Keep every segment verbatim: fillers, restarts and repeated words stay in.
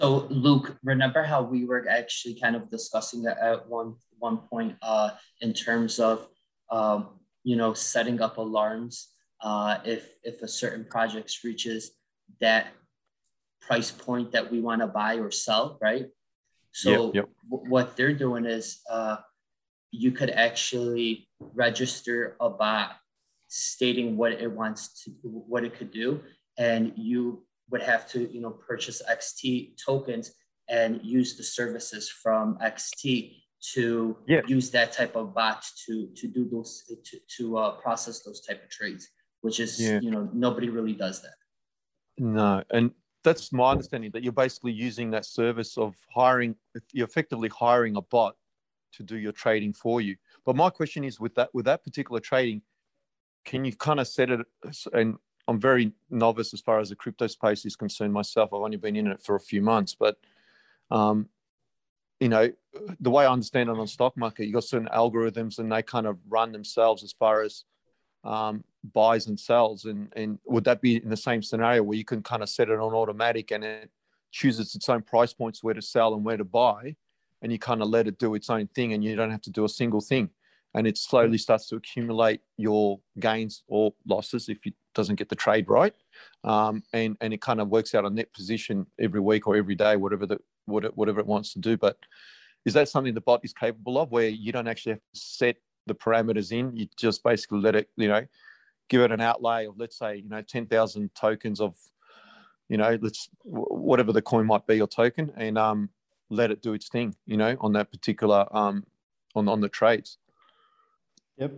So Luke, remember how we were actually kind of discussing that at one one point uh, in terms of um, you know setting up alarms uh, if if a certain project reaches that price point that we want to buy or sell, right? Yep, So yep. w- what they're doing is uh, you could actually register a bot stating what it wants to, what it could do, and you would have to, you know, purchase X T tokens and use the services from X T to Yeah, use that type of bot to to do those to to uh, process those type of trades, which is, yeah. you know, nobody really does that. No, and that's my understanding that you're basically using that service of hiring. You're effectively hiring a bot to do your trading for you. But my question is, with that with that particular trading, can you kind of set it? And I'm very novice as far as the crypto space is concerned myself. I've only been in it for a few months, but um, you know, the way I understand it on the stock market, you got certain algorithms and they kind of run themselves as far as um, buys and sells. And, and would that be in the same scenario where you can kind of set it on automatic and it chooses its own price points, where to sell and where to buy, and you kind of let it do its own thing and you don't have to do a single thing. And it slowly starts to accumulate your gains or losses if it doesn't get the trade right. Um, and, and it kind of works out a net position every week or every day, whatever the, whatever it wants to do. But is that something the bot is capable of, where you don't actually have to set the parameters in? You just basically let it, you know, give it an outlay of, let's say, you know, ten thousand tokens of, you know, let's, whatever the coin might be or token, and um, let it do its thing, you know, on that particular, um, on, on the trades. Yep.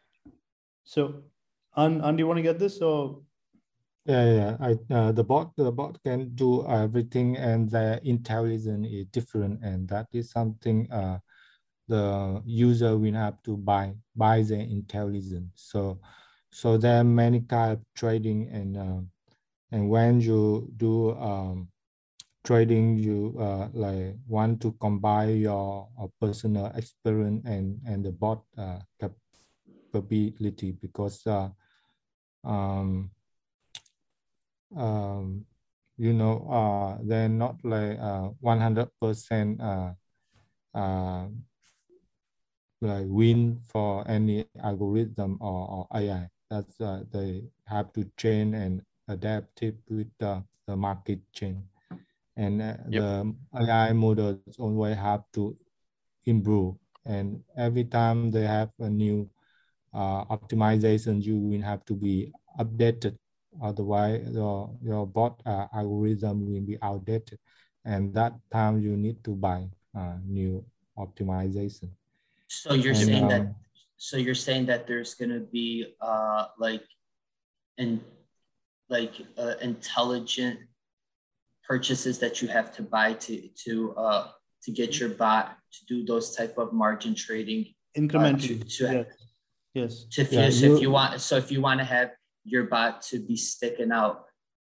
So, An, An, do you want to get this? Or Yeah, yeah. I uh, the bot the bot can do everything, and the intelligence is different, and that is something uh the user will have to buy buy the intelligence. So, so there are many kind of trading, and uh, and when you do um trading, you uh like want to combine your uh, personal experience and and the bot uh capability, because uh um um, you know, uh, they're not like uh, one hundred percent uh, uh, like win for any algorithm or, or A I. That's uh, they have to train and adapt it with the, the market change. And uh, Yep. the A I models always have to improve. And every time they have a new uh, optimization, you will have to be updated. Otherwise, your, your bot uh, algorithm will be outdated. And that time you need to buy uh, new optimization. So you're And, saying um, that, so you're saying that there's going to be uh, like, in, like uh, intelligent purchases that you have to buy to to uh, to get your bot to do those type of margin trading incrementally. Uh, to, to, yes. Yes. To, if, yeah, you, so you, if you want, so if you want to have your bot to be sticking out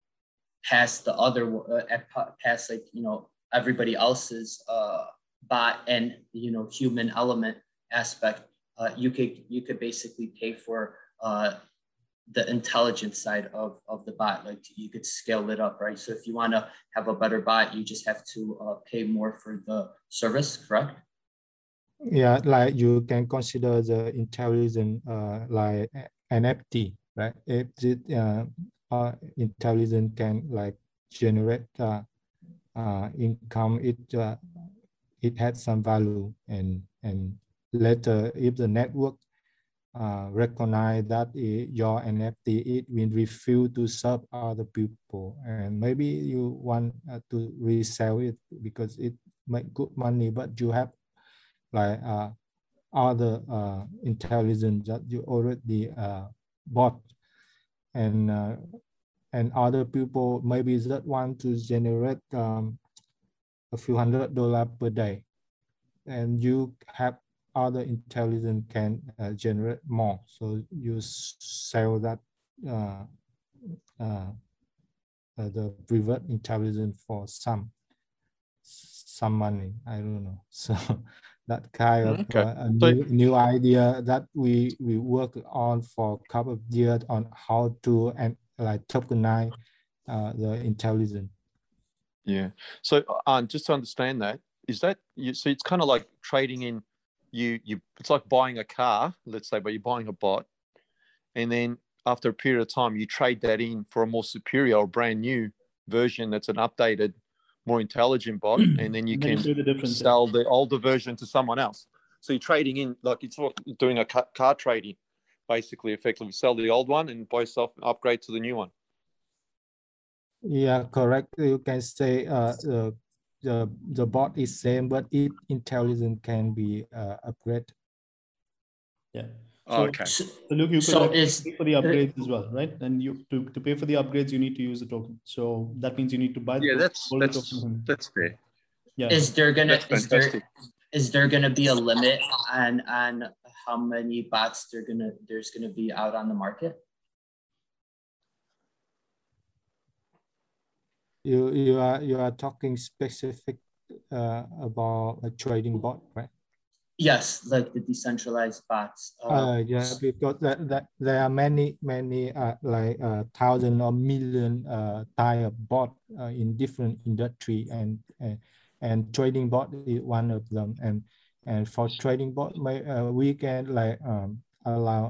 past the other, uh, past like, you know, everybody else's uh, bot and, you know, human element aspect, uh, you could you could basically pay for uh, the intelligence side of, of the bot. Like you could scale it up, right? So if you want to have a better bot, you just have to uh, pay more for the service, correct? Yeah, like you can consider the intelligent uh, like N F T, right? If it uh, uh, intelligent can like generate uh, uh, income, it uh, it has some value, and and later if the network uh, recognize that it, your N F T, it will refuse to serve other people, and maybe you want uh, to resell it because it make good money, but you have like uh, other uh, intelligence that you already uh, bought, and uh, and other people maybe that want to generate um, a few hundred dollars per day, and you have other intelligence can uh, generate more, so you sell that uh, uh, uh, the private intelligence for some some money. I don't know. So that kind of Okay. uh, a So, new new idea that we we work on for a couple of years on how to and like tokenize uh, the intelligence. Yeah. So, um, just to understand that, is that you? So it's kind of like trading in. You you. It's like buying a car, let's say, but you're buying a bot, and then after a period of time, you trade that in for a more superior or brand new version that's an updated, more intelligent bot, and then you And then you can pay the difference. sell the older version to someone else. So you're trading in, like it's like doing a car, car trading, basically, effectively sell the old one and buy yourself an upgrade to the new one. Yeah, correct. You can say uh, the the the bot is same, but it intelligence can be uh, upgraded. Yeah. Oh, So, okay. so Luke, you could So actually is- pay for the upgrades as well, right? And you to, to pay for the upgrades, you need to use the token. So that means you need to buy the Yeah, token, that's hold the that's token. that's fair. Yeah. Is there gonna That's is there fantastic. is there gonna be a limit on on how many bots they're gonna there's gonna be out on the market? You you are you are talking specific uh, about a trading bot, right? Yes, like the decentralized bots. Uh, Uh, yeah, because that, that there are many many uh, like uh, thousand or million uh, type of bot uh, in different industry, and, and and trading bot is one of them. And and for trading bot, may, uh, we can like um, allow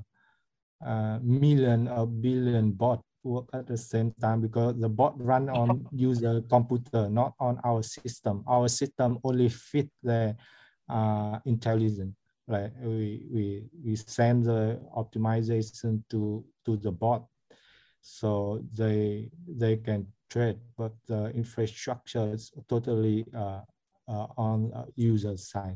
uh, uh, million or billion bot work at the same time, because the bot run on user computer, not on our system. Our system only fit the uh, intelligence. Like we we we send the optimization to to the bot, so they they can trade, but the infrastructure is totally uh, uh, on uh, user side.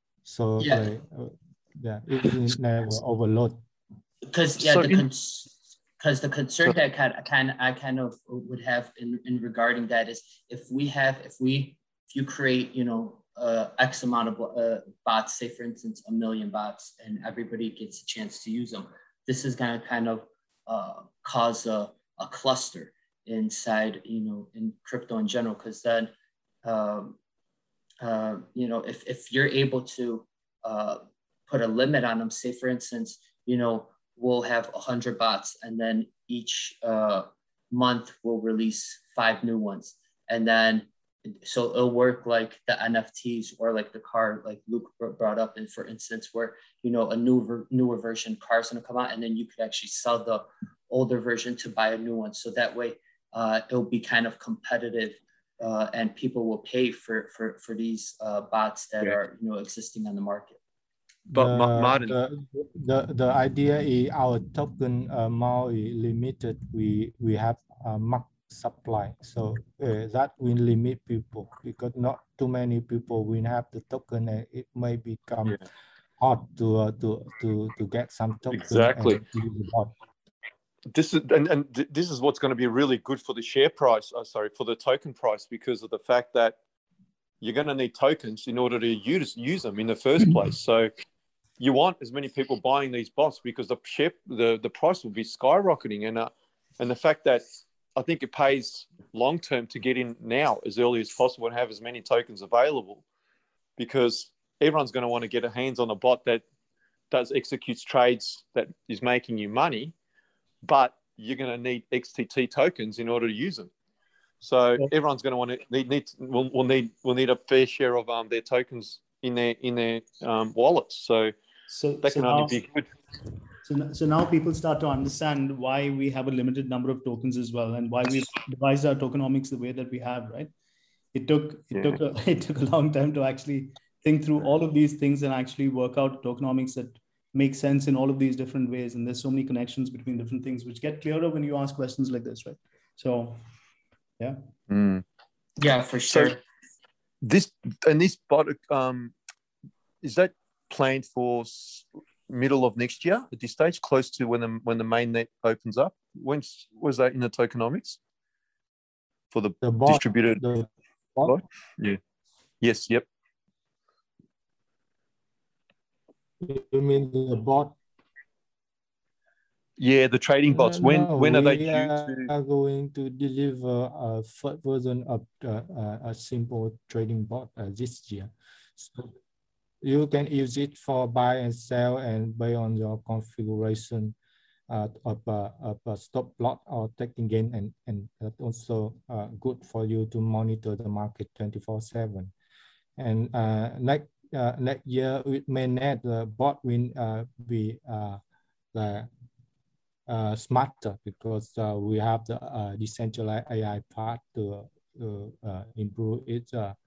So Yeah. like uh, yeah, it will never overload. Because yeah, So the in- because the concern that I kind, I kind I kind of would have in, in regarding that is if we have if we if you create you know uh, X amount of uh, bots, say for instance a million bots, and everybody gets a chance to use them, this is going to kind of uh, cause a, a cluster inside you know in crypto in general, because then um, uh, you know if if you're able to uh, put a limit on them, say for instance you know we'll have one hundred bots, and then each uh, month we'll release five new ones. And then, so it'll work like the N F Ts or like the car, like Luke brought up, and for instance, where, you know, a newer, newer version car is going to come out, and then you could actually sell the older version to buy a new one. So that way uh, it'll be kind of competitive uh, and people will pay for, for, for these uh, bots that Yeah. are, you know, existing on the market. But the, Martin, the, the the idea is our token amount is limited. We we have a max supply, so uh, that will limit people, because not too many people will have the token, and it may become Yeah. hard to uh, to to to get some token. Exactly. And use the bot. This is and, and th- this is what's going to be really good for the share price. Oh, sorry, for the token price, because of the fact that you're going to need tokens in order to use use them in the first place. So you want as many people buying these bots, because the share the, the price will be skyrocketing. And uh, and the fact that I think it pays long term to get in now as early as possible and have as many tokens available, because everyone's going to want to get a hands on a bot that does executes trades that is making you money, but you're going to need X T T tokens in order to use them. So everyone's going to want to need, need will, will need will need a fair share of um, their tokens in their in their um, wallets. So, so that so can now, only be good. So, so now people start to understand why we have a limited number of tokens as well, and why we've devised our tokenomics the way that we have, right? It took it Yeah. took a, it took a long time to actually think through all of these things and actually work out tokenomics that make sense in all of these different ways. And there's so many connections between different things, which get clearer when you ask questions like this, right? So, yeah. Mm. Yeah, for sure. So this and this bot um, is that planned for middle of next year at this stage, close to when the when the main net opens up? When was that in the tokenomics for the, The bot, distributed the bot? bot. Yeah. Yes. Yep. You mean the bot? Yeah, the trading bots. When No, when are they we due to? are going to deliver a first version of the, uh, a simple trading bot uh, this year. So you can use it for buy and sell, and based on your configuration, uh, of, uh, of a stop loss or taking gain, and and also uh, good for you to monitor the market twenty-four seven. And uh, next uh, next year with mainnet, the bot will uh, be uh, the uh, smarter, because uh, we have the uh, decentralized A I part to, to uh, improve its uh,